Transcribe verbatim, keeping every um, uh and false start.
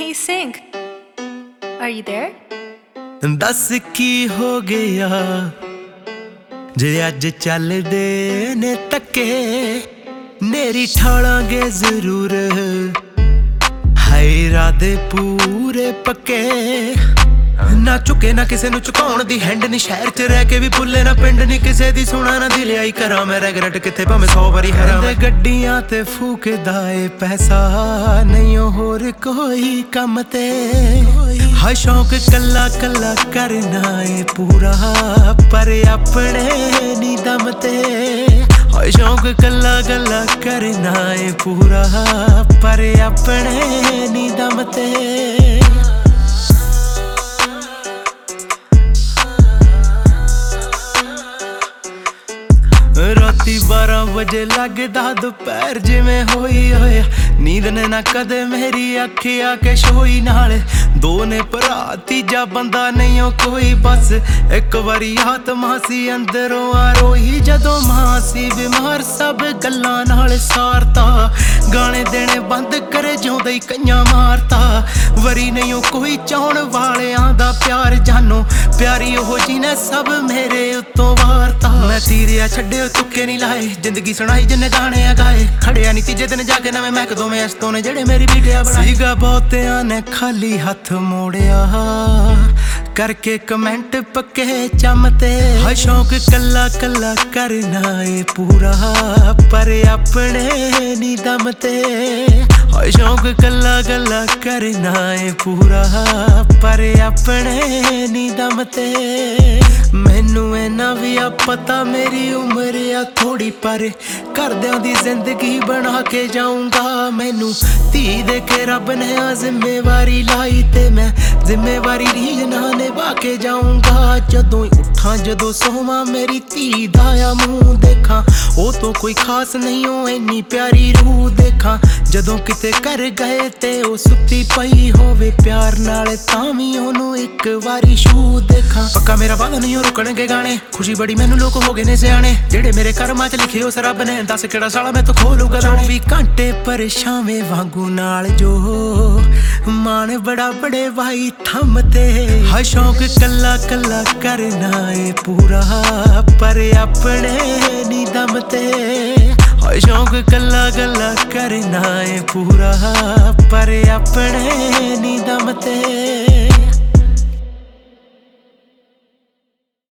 Hey Sync, are you there? दस की हो गया जे अज चलदे ने तके नेरी ठालांगे जरूर है इरादे पूरे पक्के ना झुके ना किसे नू झुकाउण दी हैंड नी शहर च रह के भी भुल्ले ना पिंड नी किसे दी सुना ना दिल आई करा मैं रेगरेट किथे भावें सौ वारी हरा मैं गड्डियां ते फूकदा ए पैसा नहीं होर कोई कम ते हाय शौक कल्ला कल्ला करना ए पूरा पर अपने नी दम ते हाय शौक कल्ला कल्ला करना ए पूरा पर अपने नी दम ते राती बारह बजे लगदा दोपहर जिवें होई होया नींद ने ना कदे मेरी अखी आके शोई नाले दो ने भरा तीजा बंदा नहीं हो कोई बस एक बारी आत्मा सी अंदरों आ रोई जदों मां सी बीमार सब गल्लां नाल सारता गाने देने बंद करे जिउंदे कईयां मारता वरी नहीं हो कोई चाहण वालियां दा प्यार जानो प्यारी ओह जी ने सब मेरे उत्तों वारता मैं तीरिया छड्डे तुक्के नहीं लाए जिंदगी सुनाई जिन्ने गाने गाए खड़िया नहीं तीजे दिन जाके नवें मैक दो में अस्तों ने जेड़े मेरी वीडियो बनाई सीगा बहुतियां ने खाली हथ मोड़िया करके कमेंट पक्के चमते हाय शौक कल्ला कल्ला करना ए पूरा पर अपने नी दम ते हाय शौक कल्ला कल्ला करना ए पूरा पर अपने नी दम ते मैनू इन्ना भी आ पता मेरी उम्र आ थोड़ी पर घरदियां दी जिंदगी बना के जाऊंगा मैनू धी दे के रब ने आ जिम्मेवारी लाई ते मैं जिम्मेवारी रीजना निभा के जाऊंगा जदों उठा जदों सोवां मेरी धी दा आ मुंह देखा ओ तो कोई खास नहीं हो इन्नी प्यारी रूह देखा जदों किते कर गए ते ओ सुत्ती पई होवे प्यार नाल तां वी ओनू एक वारी छू देखा पक्का मेरा वादा नहीं हो रुकणगे गाने खुशी बड़ी मैनू लोक हो गए ने सियाणे जेड़े मेरे कर्मां च लिखे उस रब ने दस किहड़ा साला मैं तो खोलूगा चौबी घंटे परेशावे वांगू नाल जो मान बड़ा बड़े भाई थमते हाय शौक कल्ला कल्ला करना ए पूरा पर अपने नी दम ते हाय शौक कल्ला कल्ला करना ए पूरा पर अपने नी दम ते।